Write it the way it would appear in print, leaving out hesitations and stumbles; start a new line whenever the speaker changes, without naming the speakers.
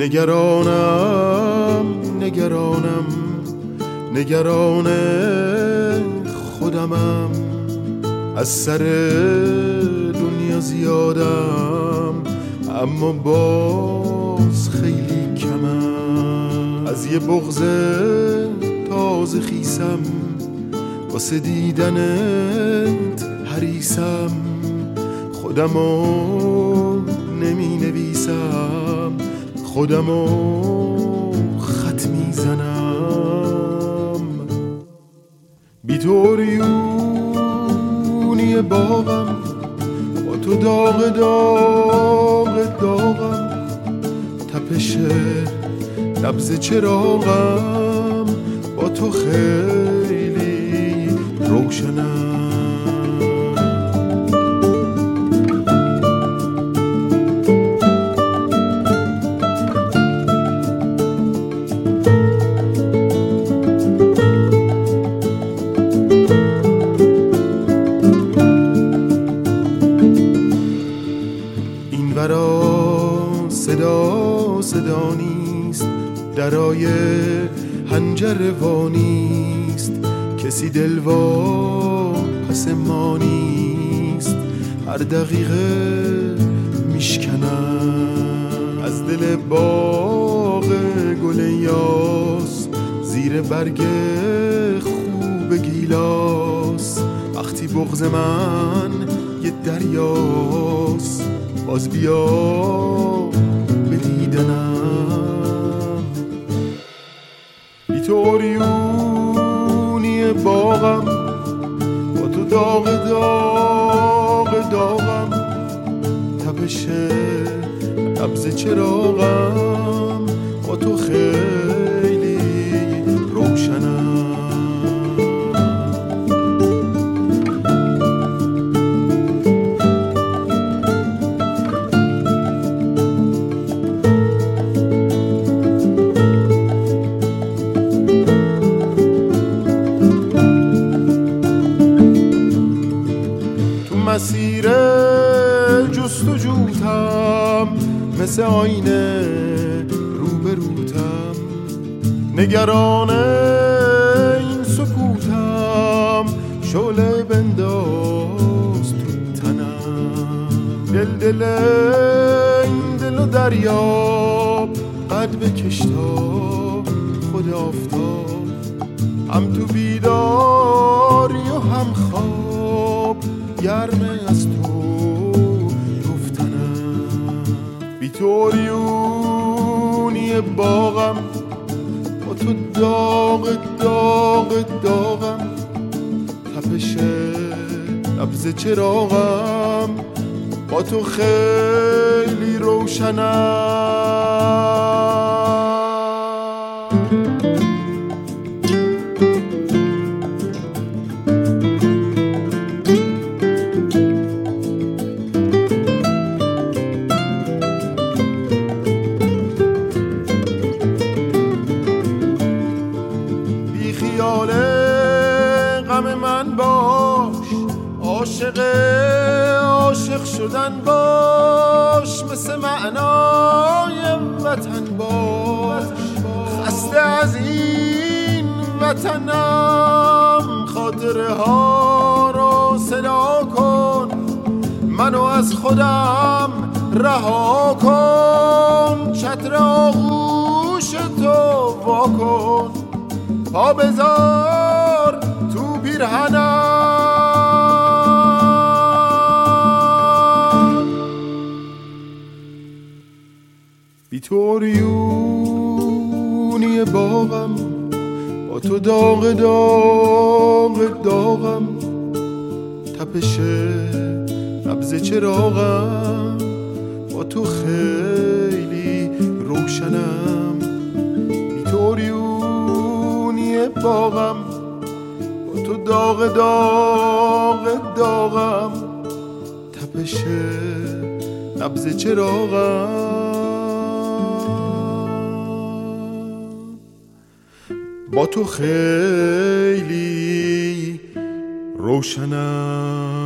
نگرانم نگرانم نگران خودمم، از سر دنیا زیادم اما باز خیلی کمم. از یه بغض تازه خیسم واسه دیدنت حریصم، خودمو نمی نویسم، خودمو خط میزنم. بی تو عریونی باغم، با تو داغ داغ داغم، تپش نبض چراغم با تو خیلی روشنم. صدا صدا نیست، درای حنجره وانیست، کسی دلوا پس ما نیست. هر دقیقه میشکنم از دل باغ گل یاس، زیر برگ خوب گیلاس. وقتی بغض من یه دریاس، باز بیا به دیدنم. بی تو عریونی باغم، با تو داغ داغ داغم، تپش نبض چراغم با تو خیلی روشنم. مسیر جستجوتم، مثل آینه روبروتم، نگران این سکوتم، شعله بنداز تو تنم. دل این دل و دریاب، قد بکش تا خود آفتاب، هم تو بیداری و هم خواب، گرمه از تو گفتنم. بی تو عریونی باغم، با تو داغ داغ داغم، تپش نبض چراغم با تو خیلی روشنم. غم من باش، عاشق شدن باش، مثل معنای وطن باش. خسته از این وطنم، خاطره ها رو صدا کن، منو از خودم رها کن. چتر آغوش تو وا کن، پا بذار تو پیرهنم. بی تو عریونی باغم، با تو داغ داغ داغم، تپش نبض چراغم با تو خیلی روشنم. بی تو عریونی باغم، با تو داغ داغ داغم، تپش نبض چراغم با تو خیلی روشنم.